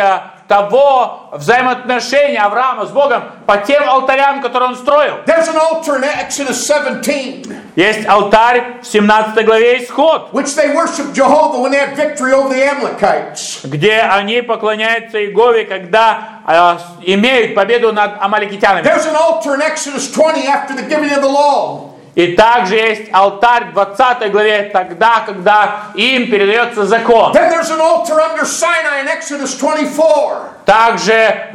того взаимоотношения Авраама с Богом по тем алтарям, которые он строил. There's an altar in Exodus 17. Есть алтарь в 17 главе Исход, Which they worship Jehovah when they had victory over the Amalekites. где они поклоняются Иегове, когда имеют победу над амаликитянами. There's an altar in Exodus 20 after the giving of the law. И также есть алтарь в 20 главе, тогда, когда им передается закон. Then there's an altar under Sinai in Exodus 24. Также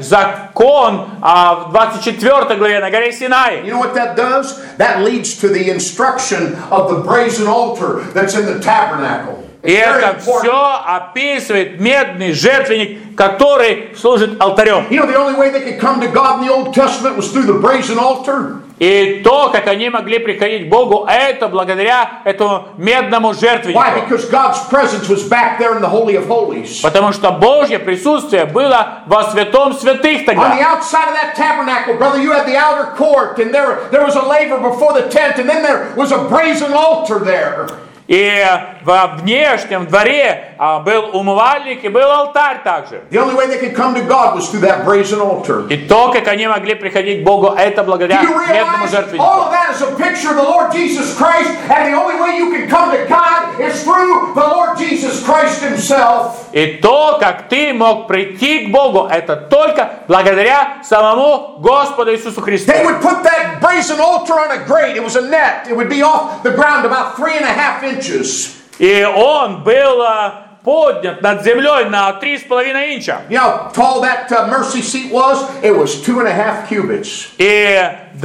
закон в 24 главе на горе Синай. You know what that does? That leads to the instruction of the brazen altar that's in the tabernacle. И это все описывает медный жертвенник, который служит алтарем. You know, the only way they could come to God in the Old Testament was through the brazen altar. И то, как они могли приходить к Богу, это благодаря этому медному жертвеннику. Why? Because God's presence was back there in the Holy of Holies. Потому что Божье присутствие было во святом святых On the тогда. outside of that tabernacle, brother, you had the outer court, and there was a laver before the tent, and then there was a brazen altar there. И во внешнем дворе был умывальник и был алтарь также. The only way they could come to God was through that brazen altar. И то, как они могли приходить к Богу, это благодаря Do you медному realize жертвеннику. all of that is a picture of the Lord Jesus Christ, and the only way you can come to God is through the Lord Jesus Christ Himself. И то, как ты мог прийти к Богу, это только благодаря самому Господу Иисусу Христу. They would put that brazen altar on a grate. It was a net. It would be off the ground about 3.5 inches. И он был поднят над землей на 3,5 инча. You know how tall that mercy seat was? It was 2.5 cubits. И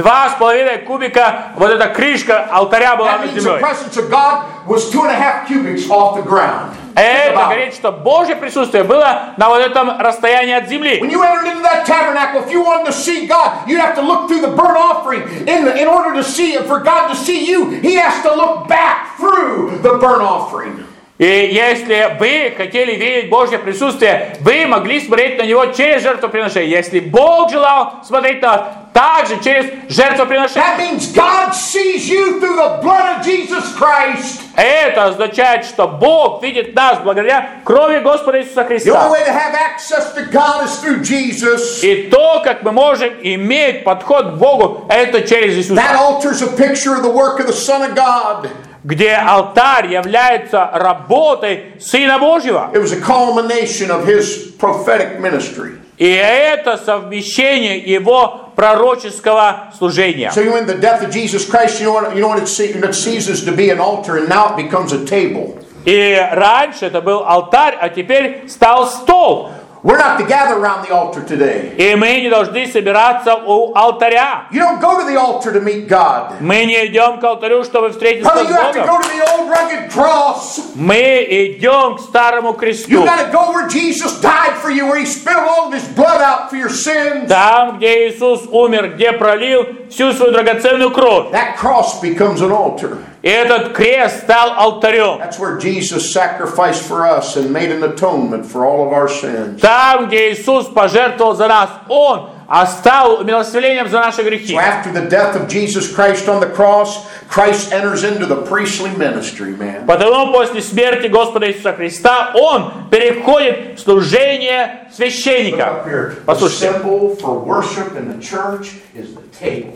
2,5 кубика, вот эта крышка алтаря была That над means the землей. presence of God was 2.5 cubits off the ground. Это говорит, что Божье присутствие было на вот этом расстоянии от земли. When you entered into that tabernacle, if you wanted to see God, you'd have to look through the burnt offering. In order to see, for God to see you, He has to look back through the burnt offering. И если вы хотели видеть Божье присутствие, вы могли смотреть на него через жертвоприношение. Если Бог желал смотреть на вас, также через жертвоприношение. That means God sees you through the blood of Jesus Christ. Это означает, что Бог видит нас благодаря крови Господа Иисуса The Христа. only way to have access to God is through Jesus. И то, как мы можем иметь подход к Богу, это через Иисуса. That altar is a picture of the work of the Son of God. Где алтарь является работой Сына Божьего. It was a culmination of His prophetic ministry. И это совмещение Его пророческого служения. So in the death of Jesus Christ, you know what it ceases to be an altar, and now it becomes a table. И раньше это был алтарь, а теперь стал стол. We're not to gather around the altar today. И мы не должны собираться у алтаря. You don't go to the altar to meet God. Мы не идем к алтарю, чтобы встретиться Brother, с you have to go Богом. to the old rugged cross. Мы идем к старому кресту. You got to go where Jesus died for you, where He spilled all of His blood out out for your sins, там, где Иисус умер, где пролил всю свою драгоценную кровь. that cross becomes an altar. И этот крест стал алтарем. That's where Jesus sacrificed for us and made an atonement for all of our sins. Там, где Иисус пожертвовал за нас, Он стал умилостивлением за наши грехи. So after the death of Jesus Christ on the cross, Christ enters into the priestly ministry, man. Потому после смерти Господа Иисуса Христа Он переходит в служение Look священника. up here. The Послушайте. symbol for worship in the church is the table.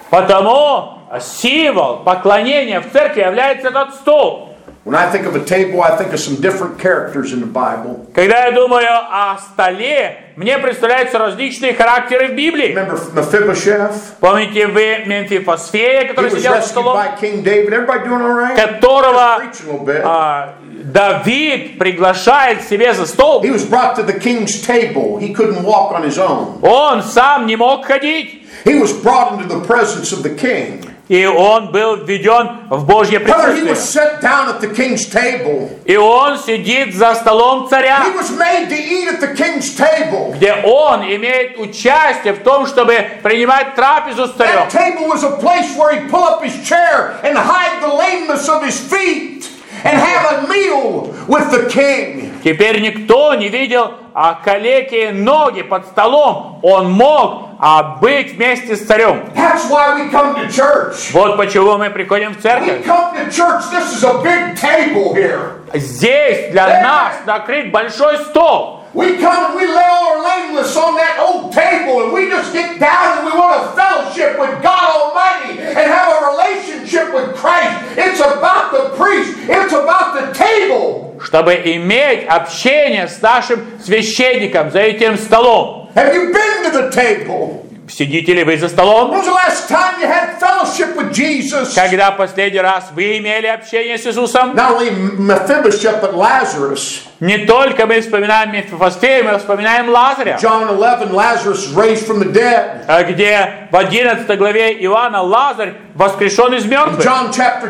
Потому символ поклонения в церкви является этот стол. When I think of a table, I think of some different characters in the Bible. Когда я думаю о столе, мне представляются различные характеры в Библии. Remember Mephibosheth? Помните вы Мемфифосфея, He который was сидел за rescued столом, by King David. Everybody doing all right? которого Just preaching a little bit. Давид приглашает к себе за стол? He was brought to the king's table. He couldn't walk on his own. Он сам не мог ходить, He was brought into the presence of the king. и он был введен в Божье Brother, he was присутствие. set down at the king's table. И он сидит за столом царя, He was made to eat at the king's table. где он имеет участие в том, чтобы принимать трапезу с царем. That table was a place where he'd pull up his chair and hide the lameness of his feet and have a meal with the king. Теперь никто не видел калеки ноги под столом. Он мог быть вместе с царем. That's why we come to church. Вот почему мы приходим в We церковь. come to church. This is a big table here. Здесь для нас накрыт большой стол. We come and we lay all our lameness on that old table and we just get down and we want a fellowship with God Almighty and have a relationship with Christ. It's about the priest. It's about the table. Чтобы иметь общение с нашим священником за этим столом. Have you been to the table? Сидите ли вы за столом? When was the last time you had fellowship with Jesus? Когда последний раз вы имели общение с Иисусом? Not only Mephibosheth, but Lazarus. Не только мы вспоминаем Мефифосфея, мы вспоминаем Лазаря, John 11, Lazarus raised from the dead. где в 11 главе Иоанна Лазарь воскрешен из In мертвых. John chapter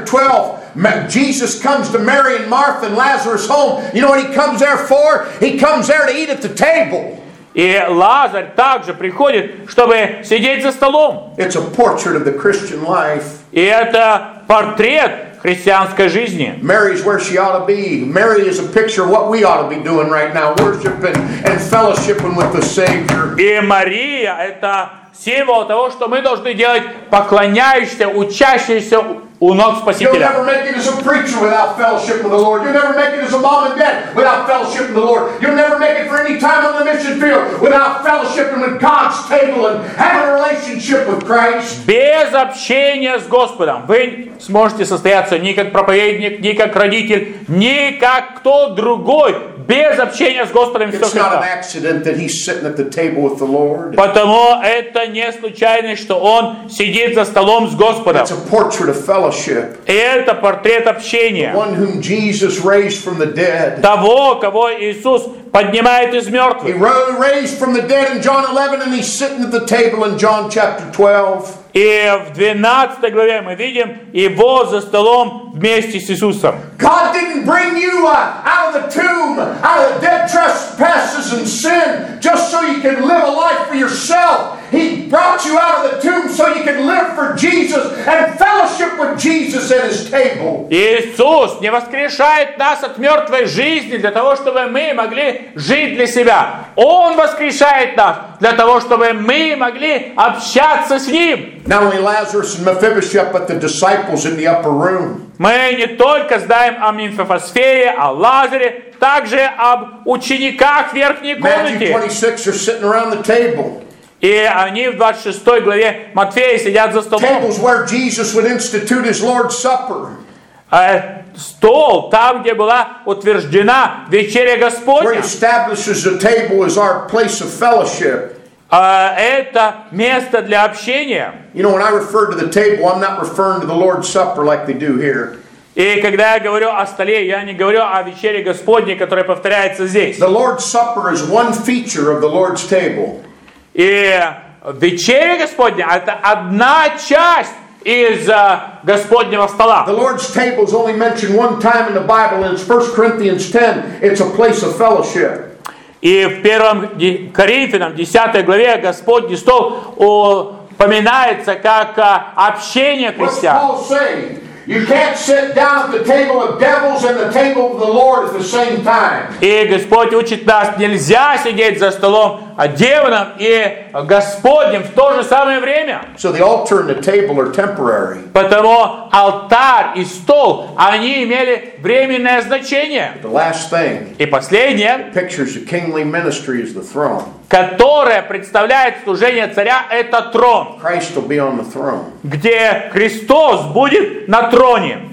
12, Jesus comes to Mary and Martha and Lazarus' home. You know what he comes there for? He comes there to eat at the table. И Лазарь также приходит, чтобы сидеть за столом. It's a portrait of the Christian life. И это портрет христианской жизни. Mary's where she ought to be. Mary is a picture of what we ought to be doing right now, worshiping and fellowshipping with the Savior. И Мария – это символ того, что мы должны делать, поклоняющиеся, учащиеся у ног You'll Спасителя. never make it as a preacher without fellowship with the Lord. You'll never make it as a mom and dad without fellowship with the Lord. You'll never make it for any time on the mission field without fellowshipping with God's table and having a relationship with Christ. Без общения с Господом вы сможете состояться ни как проповедник, ни как родитель, ни как кто другой, без общения с Господом Иисуса It's not an Христа. accident that he's sitting at the table with the Lord. Потому это не случайность, что он сидит за столом с Господом. It's a portrait of fellowship. И это портрет общения. One whom Jesus raised from the dead. Того, кого Иисус поднимает из He мертвых. raised from the dead in John 11, and he's sitting at the table in John chapter 12. И в 12 главе мы видим его за столом вместе с Иисусом. God didn't bring you out of the tomb, out of the dead trespasses and sin, just so you can live a life for yourself. He brought you out of the tomb so you can live for Jesus and fellowship with Jesus at his table. Иисус не воскрешает нас от мертвой жизни для того, чтобы мы могли жить для себя. Он воскрешает нас для того, чтобы мы могли общаться с Ним. Not only Lazarus and Mephibosheth, but the disciples in the upper room. Мы не только знаем о Мемфифосфее, о Лазаре, также об учениках в верхней Matthew комнате. 26 are sitting around the table. И они в 26 главе Матфея сидят за столом. Tables where Jesus would institute his Lord's Supper. Стол, там, где была утверждена вечеря Where he Господня. establishes the table as our place of fellowship. Это место для общения. You know, when I refer to the table, I'm not referring to the Lord's Supper like they do here. И когда я говорю о столе, я не говорю о вечере Господней, которая повторяется здесь. The Lord's Supper is one feature of the Lord's table. И вечеря Господня – это одна часть из Господнего стола. The Lord's table is only mentioned one time in the Bible, and it's 1 Corinthians 10. It's a place of fellowship. И в 1 Коринфянам, 10 главе, Господний стол упоминается как общение What's христиан. Paul saying? You can't sit down at the table of devils and the table of the Lord at the same time. И Господь учит нас, нельзя сидеть за столом демоном и Господним в то же самое время. So the altar and the table are temporary. Потому алтарь и стол, они имели временное значение. The last thing, И последнее, pictures the kingly ministry is the throne. которое представляет служение царя, это трон, Christ will be on the throne. где Христос будет на троне.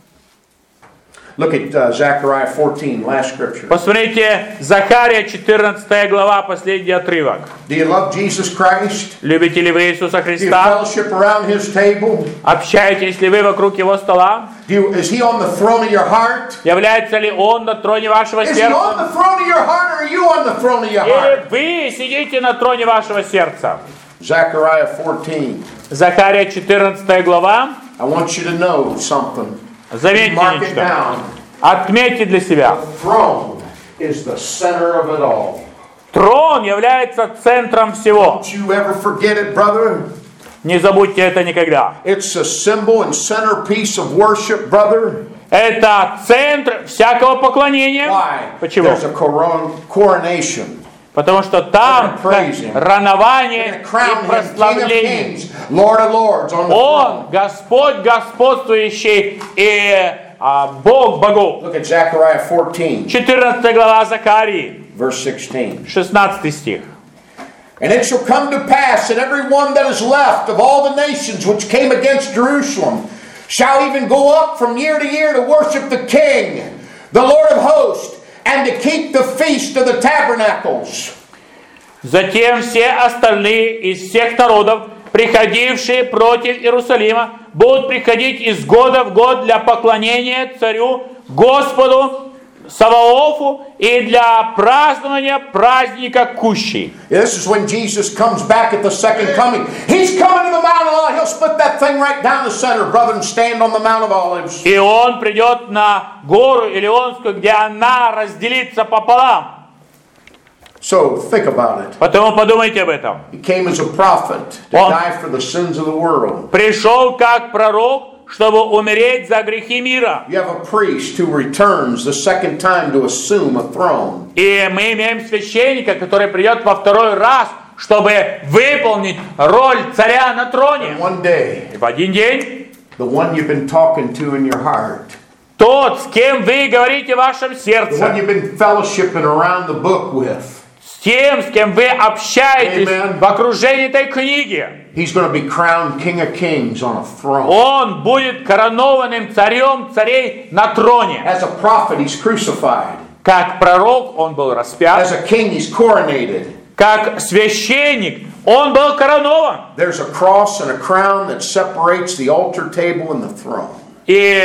Look at Zechariah 14, last scripture. Посмотрите, Захария 14 глава, последний отрывок. Do you love Jesus Christ? Любите ли вы Иисуса Do you Христа? fellowship around His table? Общаетесь ли вы вокруг Его стола? Is He on the throne of your heart? Является ли Он на троне вашего Is He on сердца? the throne of your heart, or are you on the throne of your Или heart? вы сидите на троне вашего сердца? Zechariah 14. Захария 14 глава. I want you to know something. Заметьте Mark it нечто. down. Отметьте для себя. The throne is the center of it all. Трон является центром всего. Don't you ever forget it, brother. Не забудьте это никогда. It's a symbol and centerpiece of worship, brother. Это центр всякого поклонения. Why? Почему? There's a coronation. Потому что там ранование и прославление. Lord of Lords on the Он throne. Господь господствующий и Бог богов. Look at Zechariah 14, 14 глава Захарии, verse 16. 16 стих. And it shall come to pass that every one that is left of all the nations which came against Jerusalem shall even go up from year to year to worship the King, the Lord of hosts, and to keep the feast of the tabernacles. Затем все остальные из всех народов, приходившие против Иерусалима, будут приходить из года в год для поклонения царю Господу Саваофу и для празднования праздника Кущи. This is when Jesus comes back at the second coming. He's coming to the Mount of Olives. He'll split that thing right down the center, brother, and stand on the Mount of Olives. И он придет на гору Илионскую, где она разделится пополам. So think about it. Потому подумайте об этом. He came as a prophet to Он die for the sins of the world. пришел как пророк, чтобы умереть за грехи мира. You have a priest who returns the second time to assume a throne. И мы имеем священника, который придет во второй раз, чтобы выполнить роль царя на троне. And one day, И в один день the one you've been talking to in your heart, тот, с кем вы говорите в вашем the one сердце, you've been fellowshipping around the book with, с тем, с кем вы общаетесь Amen. в окружении этой книги, he's going to be crowned King of Kings on a throne. он будет коронованным царем царей на троне. As a prophet, he's crucified. Как пророк он был распят, As a king, he's coronated. как священник он был коронован. There's a cross and a crown that separates the altar table and the throne. И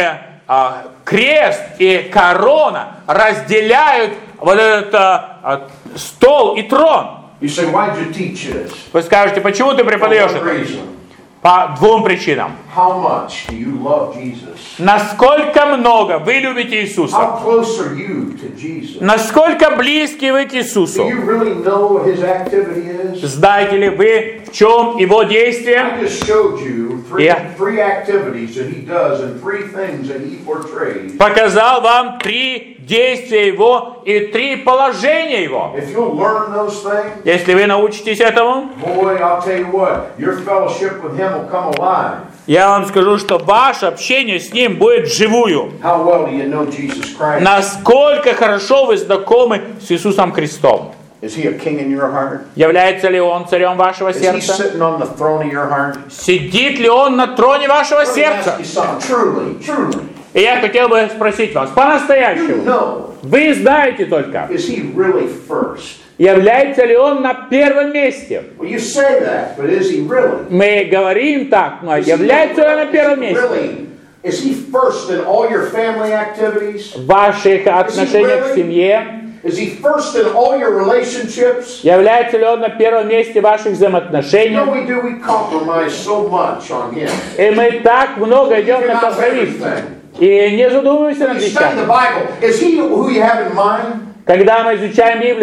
крест и корона разделяют вот этот стол и трон. You say, why did you teach this? Вы скажете, почему ты For преподаешь one это? reason. По двум причинам. How much do you love Jesus? Насколько много вы любите Иисуса? How close are you to Jesus? Насколько близки вы к Do Иисусу? you really know what his activity is? Знаете ли вы, в чем его действие? I just showed you three Yeah. activities that he does and three things that he portrays. Показал вам 3 действия его и 3 положения его. If you'll learn those things, Если вы научитесь этому, boy, I'll tell you what, your fellowship with him will come alive. я вам скажу, что ваше общение с ним будет вживую. How well do you know Jesus Christ? Насколько хорошо вы знакомы с Иисусом Христом? Is he a king in your heart? Является ли он царем вашего Is he сердца? sitting on the throne of your heart? Сидит ли он на троне вашего Let me ask сердца? you something. Truly. И я хотел бы спросить вас, You по-настоящему, know, вы знаете только, is he really first? является ли он на первом месте? Well, you say that, but is he really? Мы говорим так, но является ли он на первом месте? Really? Is he first in all your family activities? В ваших отношениях к семье? Is he first in all your relationships? Является ли он на первом месте в ваших You взаимоотношениях? know we compromise so much on him. И мы так много идем на компромисс. И не задумываемся When над you study the вещами. Bible, is he who you have in mind? Когда мы изучаем Библию,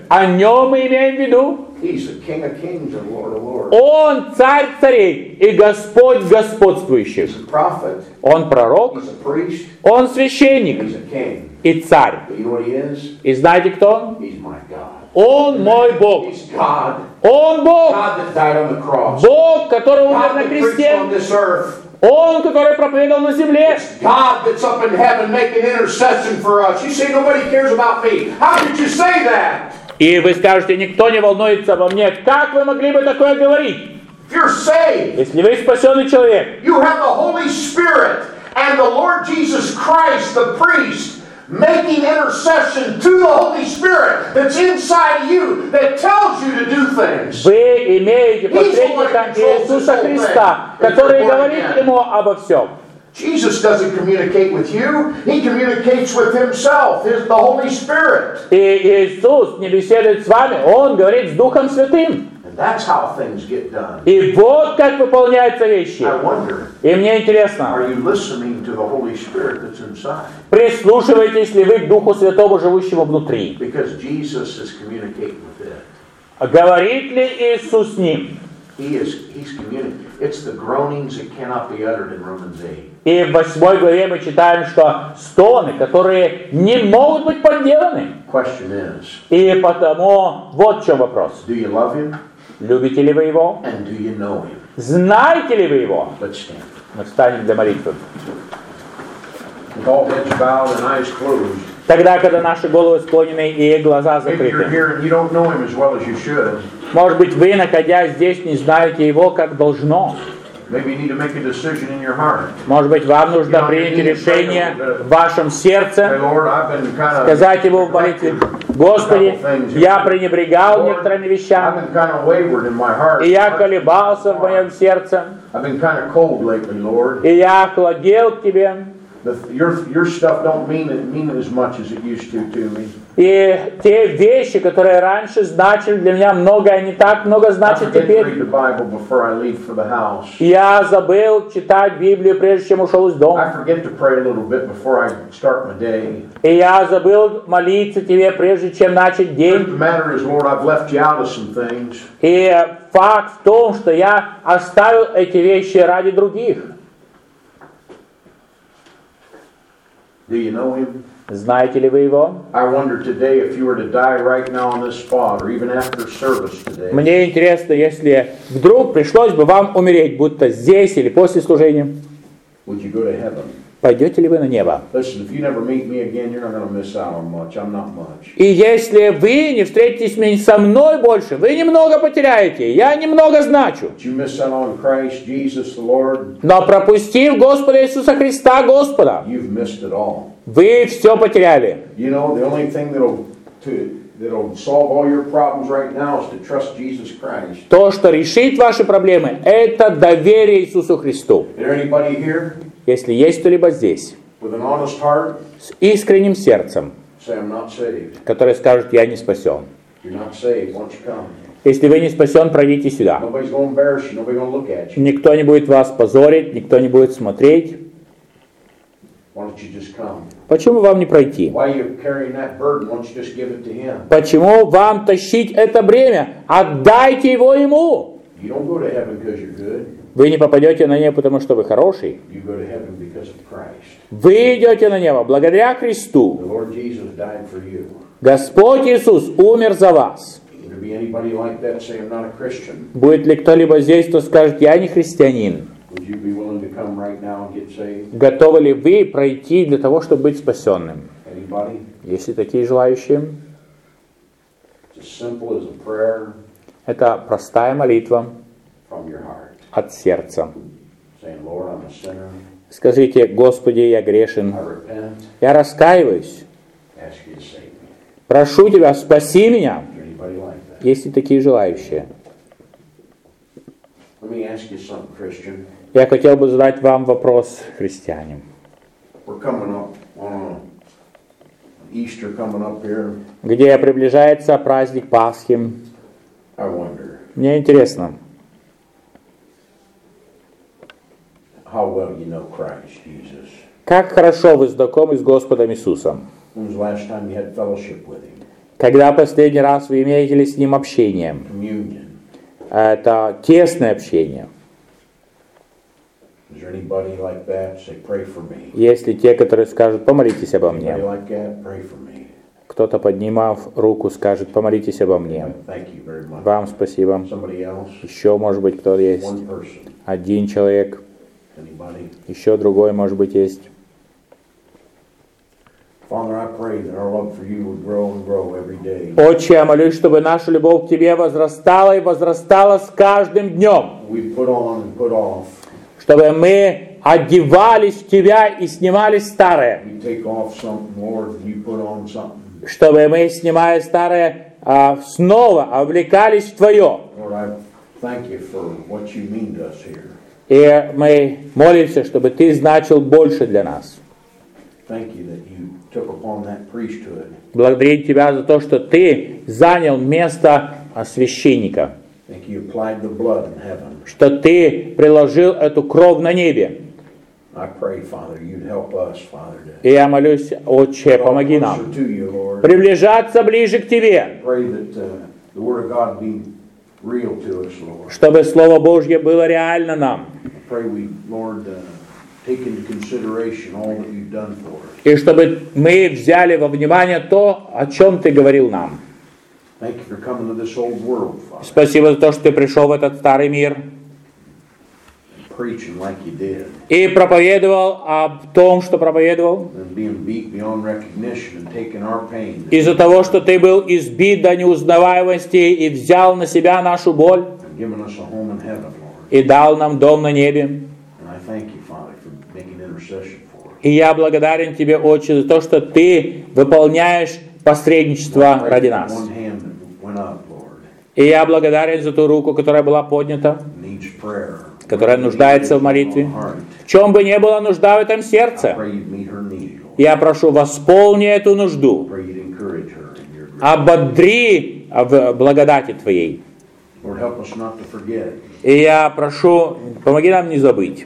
О нем мы имеем в виду. He's the King of Kings and Lord of Lords. Он царь царей и Господь господствующих. He's a prophet. Он пророк, He's a priest. он священник He's a king. и царь. But you know what he is? И знаете, кто он? He's my God. Он мой Бог. He's God. Он Бог. God that died on the cross. Бог, который умер God на that preached кресте. on this earth. Он, который проповедовал на земле. God that's up in heaven making intercession for us. You say nobody cares about me. How could you say that? И вы скажете, никто не волнуется обо мне. Как вы могли бы такое говорить? If you're saved, Если вы спасенный человек, you have the Holy Spirit and the Lord Jesus Christ, the priest, making intercession to the Holy Spirit that's inside of you, that tells you to do things. вы имеете посредника Иисуса Христа, который говорит ему обо всем. Jesus doesn't communicate with you. He communicates with himself, the Holy Spirit. И Иисус не беседует с вами, Он говорит с Духом Святым. And that's how things get done. И вот как выполняются вещи. I wonder, И мне интересно, are you listening to the Holy Spirit that's inside? прислушиваетесь ли вы к Духу Святому, живущему внутри? Because Jesus is communicating with it. Говорит ли Иисус с ним? He's communicating. It's the groanings that cannot be uttered in Romans 8. И в 8 главе мы читаем, что стоны, которые не могут быть подделаны. Question is, И потому вот в чем вопрос. do you love him? Любите ли вы Его? And do you know him? Знаете ли вы Его? Let's stand. Мы встанем для молитвы. With all heads bowed and eyes closed. Тогда, когда наши головы склонены и глаза Maybe you're закрыты. here and you don't know him as well as you should. Может быть, вы, находясь здесь, не знаете Его как должно. Maybe you need to make a decision in your heart. Может быть, вам нужно принять решение в вашем Say, сердце, Lord, I've been kind of сказать Ему в молитве: Господи, я пренебрегал некоторыми I've вещами, been kind of wayward in my heart. и я колебался в моем сердце, I've been kind of cold lately, Lord. и я охладел к Тебе. Your stuff don't mean as much as it used to me. И те вещи, которые раньше значили для меня много, они так много I значат forget to теперь. read the Bible before I leave for the house. Я забыл читать Библию, прежде чем ушел из I дома. forget to pray a little bit before I start my day. И я забыл молиться Тебе, прежде чем начать The день. matter is, Lord, I've left you out of some things. И факт в том, что я оставил эти вещи ради других. Do you know him? Знаете ли вы Его? I wonder today if you were to die right now on this spot or even after service today. Мне интересно, если вдруг пришлось бы вам умереть, будто здесь или после служения, Would you go to heaven? пойдете ли вы на небо? Listen, if you never meet me again, you're not going to miss out on much. I'm not much. И если вы не встретитесь со мной больше, вы немного потеряете, я немного значу. But you miss out on Christ, Jesus, the Lord, Но пропустив Господа Иисуса Христа, Господа, you've missed it all. вы все потеряли. You know, the only thing that'll solve all your problems right now is to trust Jesus Christ. То, что решит ваши проблемы, это доверие Иисусу Христу. Is there anybody here Если есть кто-либо здесь, with an honest heart? с искренним сердцем, Say, I'm not saved. который скажет: я не спасен. You're not saved. Why don't you come? Если вы не спасен, пройдите сюда. Nobody's going to embarrass you. Nobody's going to look at you. Никто не будет вас позорить, никто не будет смотреть. Why don't you just come? Почему вам не пройти? Why are you carrying that burden? Why don't you just give it to Him? Почему вам тащить это бремя? Отдайте его Ему. You don't go to heaven because you're good. Вы не попадете на небо, потому что вы хороший. You go to heaven because of Christ. Вы идете на небо благодаря Христу. The Lord Jesus died for you. Господь Иисус умер за вас. Would there be anybody like that say, I'm not a Christian? Будет ли кто-либо здесь, кто скажет: я не христианин? Would you be willing to come right now and get saved? Готовы ли вы пройти для того, чтобы быть спасенным? Anybody? Есть ли такие желающие? It's as simple as a prayer Это простая молитва from your heart. от сердца. Saying, Lord, I'm a sinner. Скажите: Господи, я грешен. I repent. Я раскаиваюсь. Ask you to save me. Прошу Тебя, спаси меня. Is there anybody like that? Есть ли такие желающие? Let me ask you something, Christian. Я хотел бы задать вам вопрос, христиане. We're coming up on Easter coming up here. Где приближается праздник Пасхи. I wonder Мне интересно, how well you know Christ Jesus. как хорошо вы знакомы с Господом Иисусом. When was the last time you had fellowship with Him? Когда последний раз вы имели с Ним общение? communion? Это тесное общение. Is there anybody like that? Say, pray for me. Есть ли те, которые скажут, помолитесь обо мне? Anybody like that? Pray for me. Кто-то, поднимав руку, скажет, помолитесь обо мне. Thank you very much. Вам спасибо. Somebody else? Еще, может быть, кто есть. One person? Один человек. Anybody? Еще другой, может быть, есть. Father, I pray that our love for you would grow and grow every day. Отче, я молюсь, чтобы наша любовь к Тебе возрастала и возрастала с каждым днем. We put on and put off. Чтобы мы одевались в Тебя и снимали старое. We take off something, Lord, and you put on something. Чтобы мы, снимая старое, снова облекались в Твое. Lord, I thank you for what you mean to us here. И мы молимся, чтобы Ты значил больше для нас. Thank you that you took upon that priesthood. Благодарим Тебя за то, что Ты занял место священника. Thank you applied the blood in heaven. Что Ты приложил эту кровь на небе. I pray, Father, you'd help us, Father, to И я молюсь, Отче, помоги draw нам closer to you, Lord. приближаться ближе к Тебе, Pray that the Word of God be real to us, Lord. чтобы Слово Божье было реально нам, Pray we, Lord, take into consideration all that you've done for us. и чтобы мы взяли во внимание то, о чем Ты говорил нам. Thank you for coming to this old world, Father, Спасибо за то, что Ты пришел в этот старый мир preaching like you did, и проповедовал о том, что проповедовал, and being beat beyond recognition and taking our pain, из-за того, что Ты был избит до неузнаваемости и взял на себя нашу боль and giving us a home in heaven, Lord. и дал нам дом на небе. And I thank you, Father, for making intercession for us. И я благодарен Тебе, Отче, за то, что Ты выполняешь посредничество Pray ради for нас. one hand that went up, Lord, И я благодарен за ту руку, которая была поднята, needs prayer, которая нуждается в молитве. В чем бы ни была нужда в этом сердце, Pray you'd meet her need, Lord. я прошу, восполни эту нужду, Pray you'd encourage her in your grace. ободри в благодати Твоей. Lord, help us not to forget И я прошу, помоги нам не забыть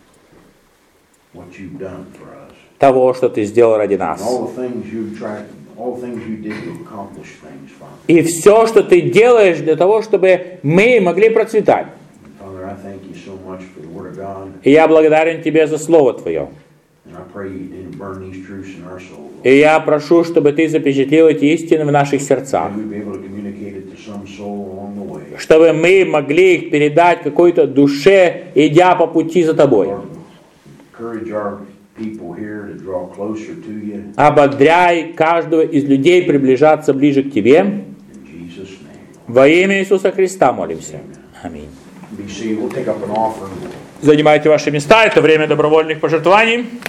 what you've done for us. того, что Ты сделал ради нас. All the things you tried, all the things you did to accomplish things, Father. И все, что Ты делаешь для того, чтобы мы могли процветать. Father, I thank you so much for the Word of God, И я благодарен Тебе за Слово Твое. and I pray you didn't burn these truths in our souls. И я прошу, чтобы Ты запечатлел эти истины в наших сердцах, May we be able to communicate it to some soul along the way. чтобы мы могли их передать какой-то душе, идя по пути за Тобой. Lord, encourage our people here to draw closer to you. Ободряй каждого из людей приближаться ближе к Тебе. In Jesus' name. Во имя Иисуса Христа молимся. Аминь. Be seated. We'll take up an offering. Занимайте ваши места, это время добровольных пожертвований.